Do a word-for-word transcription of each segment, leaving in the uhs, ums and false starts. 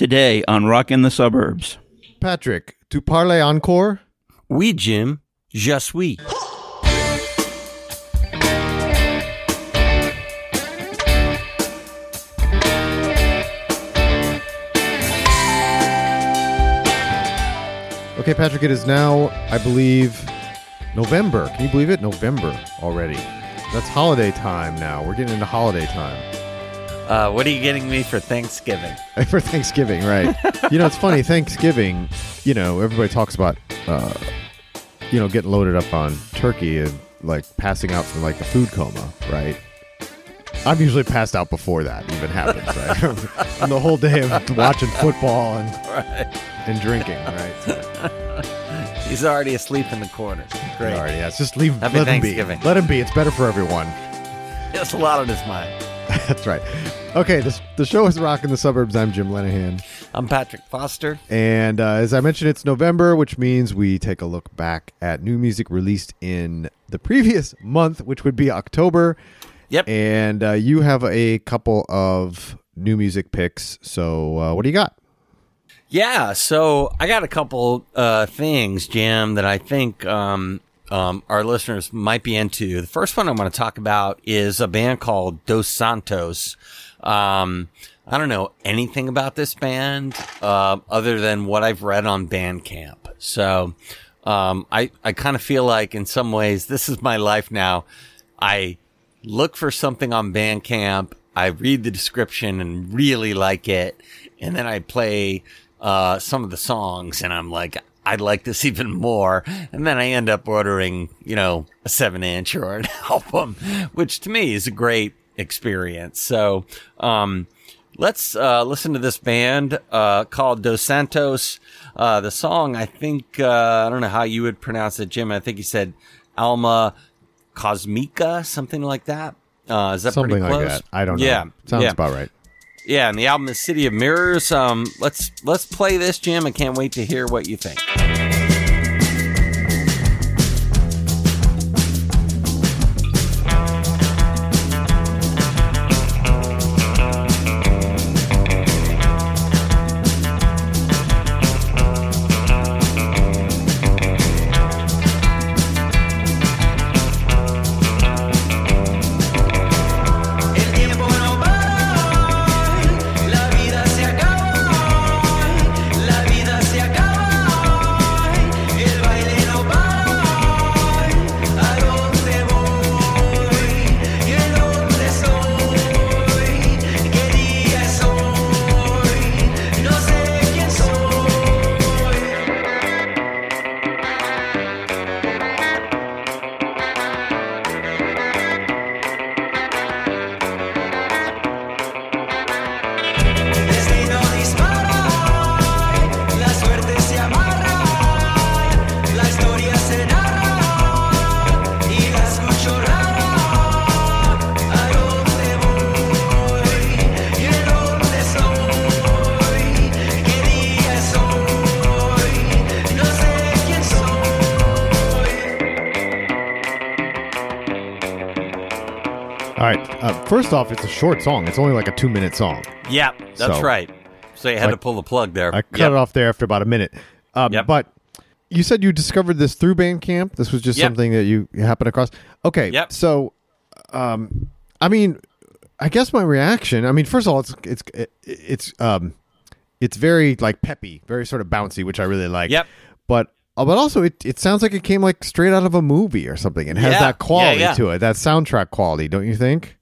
Today on Rock in the Suburbs. Patrick, tu parles encore? Oui, Jim. Je suis. Okay, Patrick, it is now, I believe, November. Can you believe it? November already. That's holiday time now. We're getting into holiday time. Uh, what are you getting me for Thanksgiving? For Thanksgiving, right. You know, it's funny. Thanksgiving, you know, everybody talks about, uh, you know, getting loaded up on turkey and, like, passing out from, like, the food coma, right? I'm usually passed out before that even happens, right? And the whole day of watching football and Right. and drinking, right? He's already asleep in the corner. Great. All right, yeah, it's just leave. Happy let him be. Thanksgiving. Let him be. It's better for everyone. He has a lot on his mind. That's right. Okay, this, the show is Rock in the Suburbs. I'm Jim Lenahan. I'm Patrick Foster. And uh, as I mentioned, it's November, which means we take a look back at new music released in the previous month, which would be October. Yep. And uh, you have a couple of new music picks. So uh, what do you got? Yeah, so I got a couple uh, things, Jim, that I think um, um, our listeners might be into. The first one I want to talk about is a band called Dos Santos. Um, I don't know anything about this band uh, other than what I've read on Bandcamp. So um, I, I kind of feel like in some ways this is my life now. I look for something on Bandcamp, I read the description and really like it, and then I play uh, some of the songs, and I'm like, I'd like this even more. And then I end up ordering, you know, a seven inch or an album, which to me is a great experience. So, um, let's, uh, listen to this band, uh, called Dos Santos. Uh, the song, I think, uh, I don't know how you would pronounce it, Jim. I think you said Alma Cosmica, something like that. Uh, is that Something pretty close? like that. I don't know. Yeah. Sounds yeah. about right. Yeah, and the album is City of Mirrors. Um, let's let's play this, Jim. I can't wait to hear what you think. All right. Uh, first off, it's a short song. It's only like a two-minute song. Yeah, that's So- right. So you had Like, to pull the plug there. I cut Yep. it off there after about a minute. Um, Yep. But you said you discovered this through Bandcamp. This was just Yep. something that you happened across. Okay. Yep. So, um, I mean, I guess my reaction. I mean, first of all, it's it's it's um, it's very like peppy, very sort of bouncy, which I really like. Yep. But uh, but also, it it sounds like it came like straight out of a movie or something. It has Yeah. that quality Yeah, yeah. to it, that soundtrack quality, don't you think?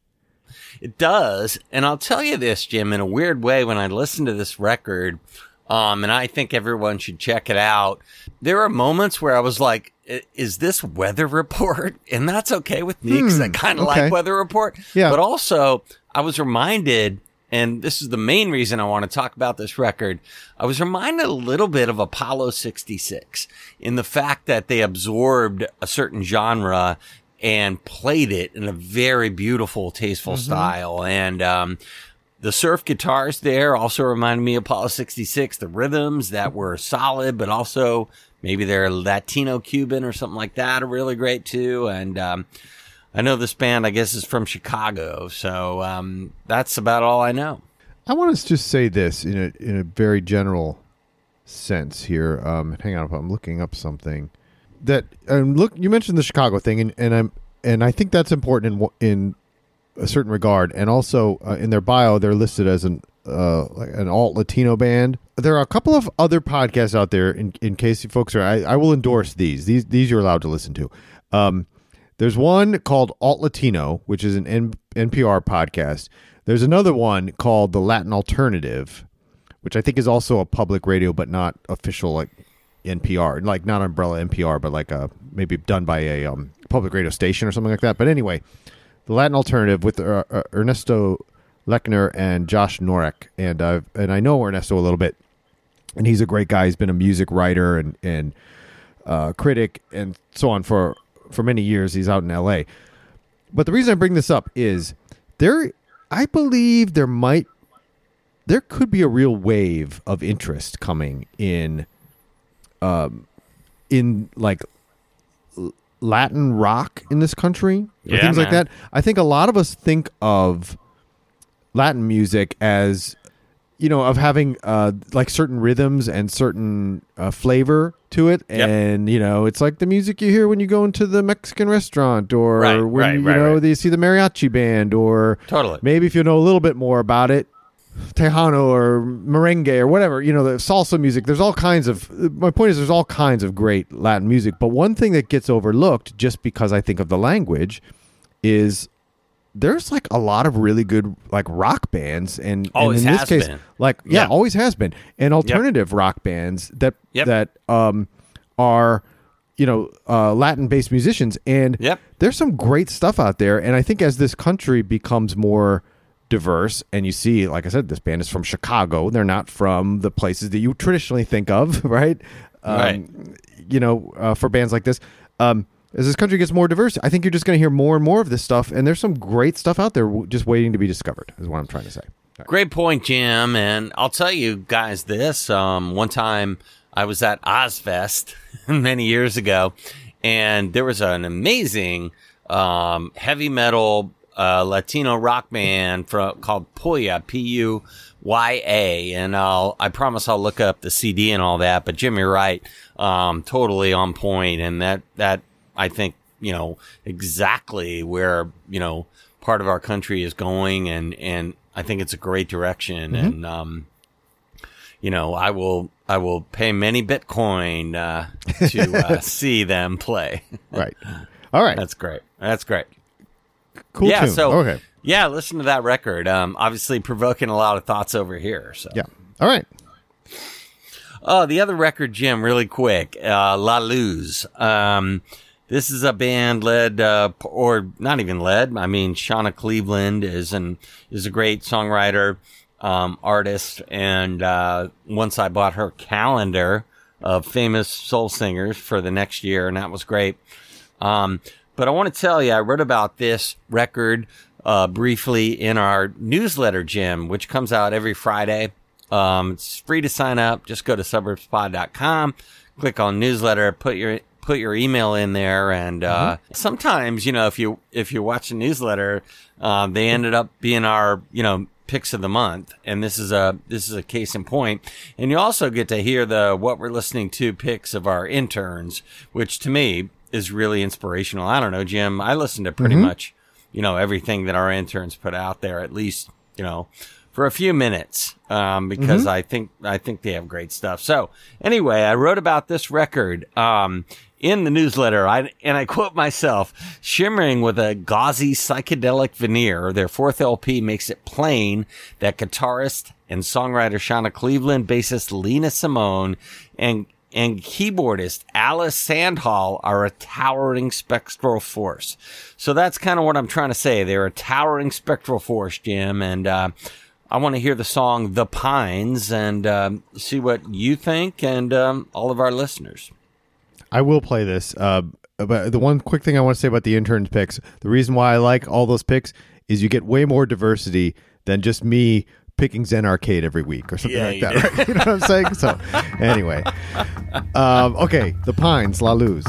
It does. And I'll tell you this, Jim, in a weird way, when I listen to this record, um, and I think everyone should check it out, there are moments where I was like, "I- is this Weather Report?" And that's okay with me because I Hmm, kind of okay. like Weather Report. Yeah. But also, I was reminded, and this is the main reason I want to talk about this record, I was reminded a little bit of Apollo sixty-six in the fact that they absorbed a certain genre and played it in a very beautiful, tasteful Mm-hmm. style. And um, the surf guitars there also reminded me of Apollo sixty-six. The rhythms that were solid, but also maybe they're Latino Cuban or something like that are really great too. And um, I know this band, I guess, is from Chicago. So um, that's about all I know. I want to just say this in a in a very general sense here. Um, hang on, I'm looking up something that um, look. You mentioned the Chicago thing, and, and I'm and I think that's important in in a certain regard. And also uh, in their bio, they're listed as an uh, like an alt Latino band. There are a couple of other podcasts out there. In, in case you folks are, I, I will endorse these. These these you're allowed to listen to. Um, there's one called Alt Latino, which is an N- NPR podcast. There's another one called The Latin Alternative, which I think is also a public radio, but not official like N P R, like not umbrella N P R, but like a, maybe done by a um, public radio station or something like that. But anyway, The Latin Alternative with uh, uh, Ernesto Lechner and Josh Norek. And, uh, and I know Ernesto a little bit, and he's a great guy. He's been a music writer and, and uh, critic and so on for, for many years. He's out in L A. But the reason I bring this up is there... I believe there might, there could be a real wave of interest coming in, um, in like Latin rock in this country, or yeah, things man. like that. I think a lot of us think of Latin music as, you know, of having uh, like certain rhythms and certain uh, flavor to it. Yep. And, you know, it's like the music you hear when you go into the Mexican restaurant or Right, when, right, you right, know, right. you see the mariachi band or Totally. maybe if you know a little bit more about it, Tejano or merengue or whatever, you know, the salsa music. There's all kinds of, my point is there's all kinds of great Latin music. But one thing that gets overlooked just because I think of the language is there's like a lot of really good like rock bands and, Always and in this has case been. like yeah, Yeah. always has been, and alternative rock bands that Yep. that um are, you know, uh Latin based musicians, and Yep. there's some great stuff out there. And I think as this country becomes more diverse, and you see, like I said, this band is from Chicago, they're not from the places that you traditionally think of, right? Um, Right. You know, uh, for bands like this, um as this country gets more diverse, I think you're just going to hear more and more of this stuff, and there's some great stuff out there w- just waiting to be discovered, is what I'm trying to say. Right. Great point, Jim. And I'll tell you guys this. Um, one time I was at Ozfest many years ago, and there was an amazing um, heavy metal uh, Latino rock band for, called Puya, P U Y A. And I'll, I promise I'll look up the C D and all that. But Jim, you're right. Um, totally on point. And that, that, I think, you know, exactly where, you know, part of our country is going. And, and I think it's a great direction. Mm-hmm. And, um, you know, I will, I will pay many Bitcoin, uh, to, uh, see them play. Right. All right. That's great. That's great. Cool yeah. tune. So, okay. yeah, listen to that record. Um, obviously provoking a lot of thoughts over here. So, Yeah. All right. Oh, the other record, Jim, really quick. Uh, La Luz. Um, this is a band led, uh, or not even led. I mean, Shauna Cleveland is an, is a great songwriter, um, artist. And, uh, once I bought her calendar of famous soul singers for the next year, and that was great. Um, but I want to tell you, I wrote about this record, uh, briefly in our newsletter, Jim, which comes out every Friday. Um, it's free to sign up. Just go to suburbs pod dot com, click on newsletter, put your, put your email in there. And, uh, mm-hmm. sometimes, you know, if you, if you watch the newsletter, um, they ended up being our, you know, picks of the month. And this is a, this is a case in point. And you also get to hear the, what we're listening to picks of our interns, which to me is really inspirational. I don't know, Jim, I listen to pretty mm-hmm. much, you know, everything that our interns put out there, at least, you know, for a few minutes, um, because mm-hmm. I think, I think they have great stuff. So anyway, I wrote about this record, um, in the newsletter. I, and I quote myself, shimmering with a gauzy psychedelic veneer, their fourth L P makes it plain that guitarist and songwriter Shauna Cleveland, bassist Lena Simone, and and keyboardist Alice Sandhall are a towering spectral force. So that's kind of what I'm trying to say. They're a towering spectral force, Jim. And, uh, I want to hear the song The Pines and, um, see what you think and, um, all of our listeners. I will play this. Uh, but the one quick thing I want to say about the interns picks, the reason why I like all those picks is you get way more diversity than just me picking Zen Arcade every week or something Yeah, like you that. do. Right? You know what I'm saying? So anyway, um, okay, The Pines, La Luz.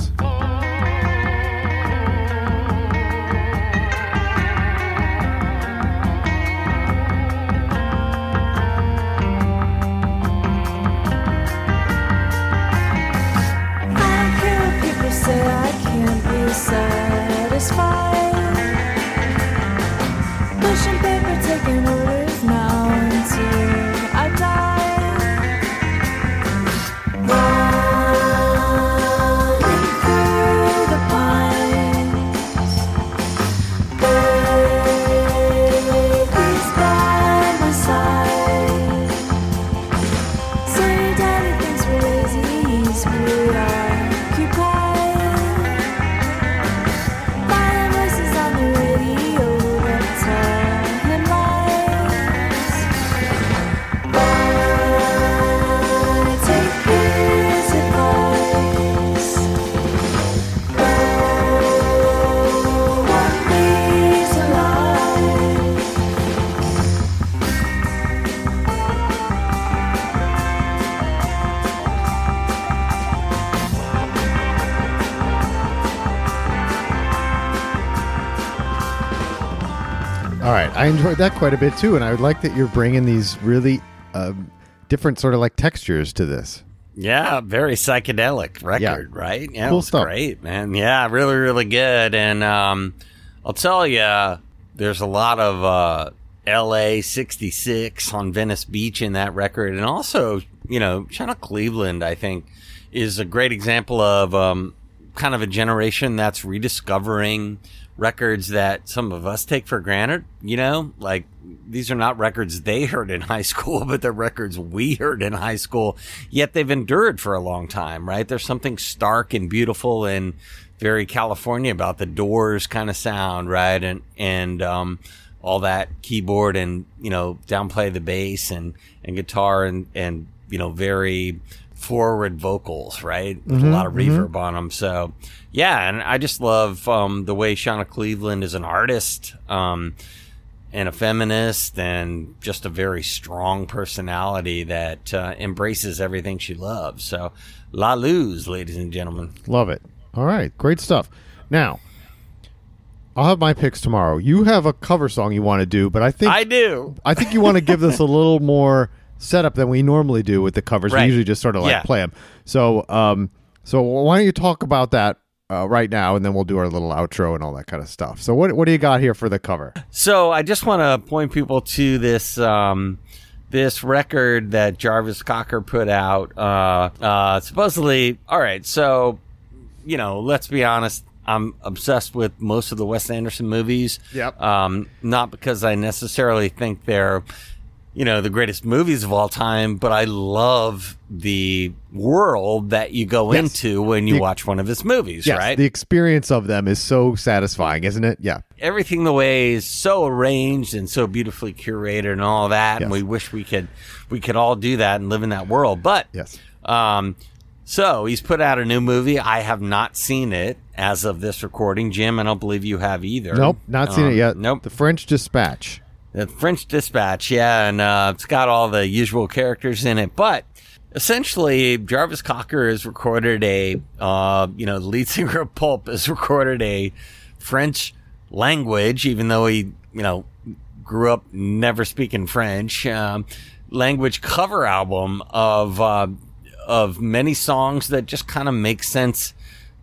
All right, I enjoyed that quite a bit too, and I would like that you're bringing these really um, different sort of like textures to this. Yeah, very psychedelic record, Yeah. right? Yeah, Cool it was stuff. great, man. Yeah, really, really good. And um, I'll tell you, there's a lot of uh, L A sixty-six on Venice Beach in that record. And also, you know, Shauna Cleveland, I think, is a great example of um, kind of a generation that's rediscovering records that some of us take for granted, you know, like these are not records they heard in high school, but they're records we heard in high school, yet they've endured for a long time, right? There's something stark and beautiful and very California about the Doors kind of sound, right? And, and, um, all that keyboard and, you know, downplay the bass and, and guitar and, and, you know, very forward vocals, right? With Mm-hmm, a lot of reverb mm-hmm. on them. So, yeah, and I just love um, the way Shauna Cleveland is an artist um, and a feminist and just a very strong personality that uh, embraces everything she loves. So, La Luz, ladies and gentlemen. Love it. All right, great stuff. Now, I'll have my picks tomorrow. You have a cover song you want to do, but I think I do. I think you want to give this a little more setup than we normally do with the covers. Right. We usually just sort of like Yeah. play them. So, um, so why don't you talk about that uh, right now, and then we'll do our little outro and all that kind of stuff. So, what what do you got here for the cover? So I just want to point people to this um, this record that Jarvis Cocker put out. Uh, uh, supposedly, all right. So, you know, let's be honest. I'm obsessed with most of the Wes Anderson movies. Yep. Um, not because I necessarily think they're, you know, the greatest movies of all time, but I love the world that you go Yes. into when you The- watch one of his movies, Yes, right? the experience of them is so satisfying, isn't it? Yeah. Everything the way is so arranged and so beautifully curated and all that. Yes. And we wish we could, we could all do that and live in that world. But, Yes. um, so he's put out a new movie. I have not seen it as of this recording. Jim, I don't believe you have either. Nope, not seen Um, it yet. Nope. The French Dispatch. The French Dispatch, yeah, and uh, it's got all the usual characters in it. But essentially, Jarvis Cocker has recorded a, uh, you know, the lead singer of Pulp has recorded a French language, even though he, you know, grew up never speaking French, um, language cover album of uh, of many songs that just kind of make sense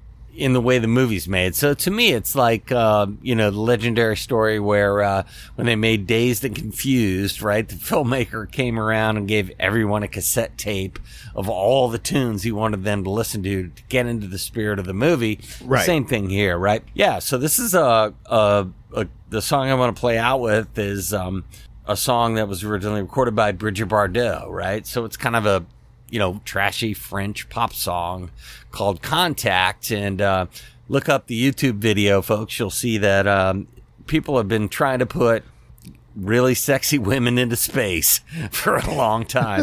in the way the movie's made. So to me, it's like, uh, you know, the legendary story where, uh, when they made Dazed and Confused, right? The filmmaker came around and gave everyone a cassette tape of all the tunes he wanted them to listen to to get into the spirit of the movie. Right. Same thing here, right? Yeah. So this is a, a, a the song I want to play out with is, um, a song that was originally recorded by Bridget Bardot, right? So it's kind of a, you know, trashy French pop song called Contact. And uh, look up the YouTube video, folks. You'll see that um, people have been trying to put really sexy women into space for a long time.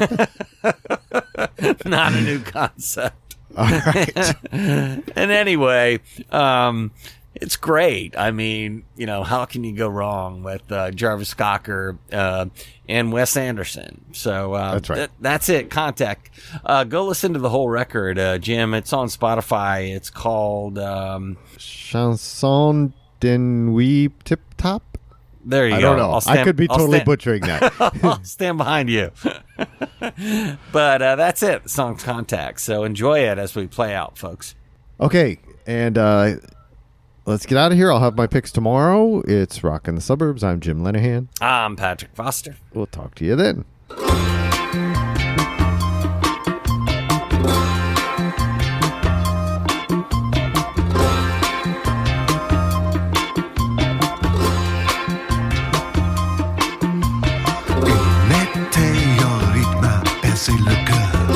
Not a new concept. All right. And anyway, um, it's great. I mean, you know, how can you go wrong with uh, Jarvis Cocker uh, and Wes Anderson? So uh, That's right. th- that's it. Contact. Uh, go listen to the whole record, uh, Jim. It's on Spotify. It's called. Um, Chanson de Nuit Tip Top? there you I go. don't know. I'll stand- I could be I'll totally stand- butchering that. I'll stand behind you. But uh, that's it. The song's Contact. So enjoy it as we play out, folks. Okay, and uh, let's get out of here. I'll have my picks tomorrow. It's Rock in the Suburbs. I'm Jim Lenahan. I'm Patrick Foster. We'll talk to you then. Météorite percé le cœur.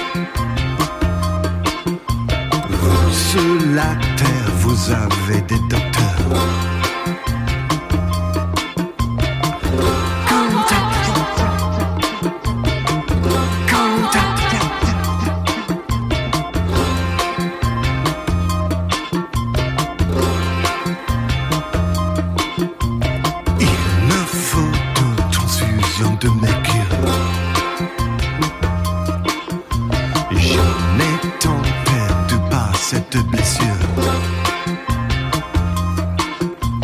Vous, sur la terre, vous avez des docteurs. Contact. Contact. Il me faut une transfusion de mercure. J'en ai tant perdu par cette blessure.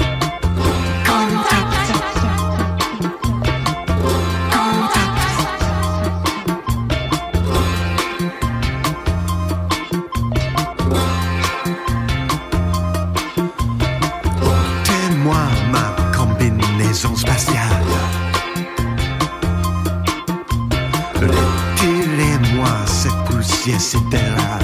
Yes, etcétera.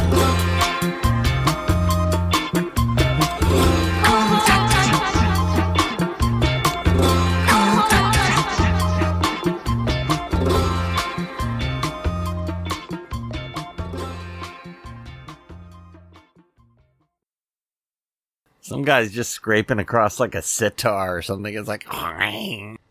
Some guy's just scraping across like a sitar or something. It's like,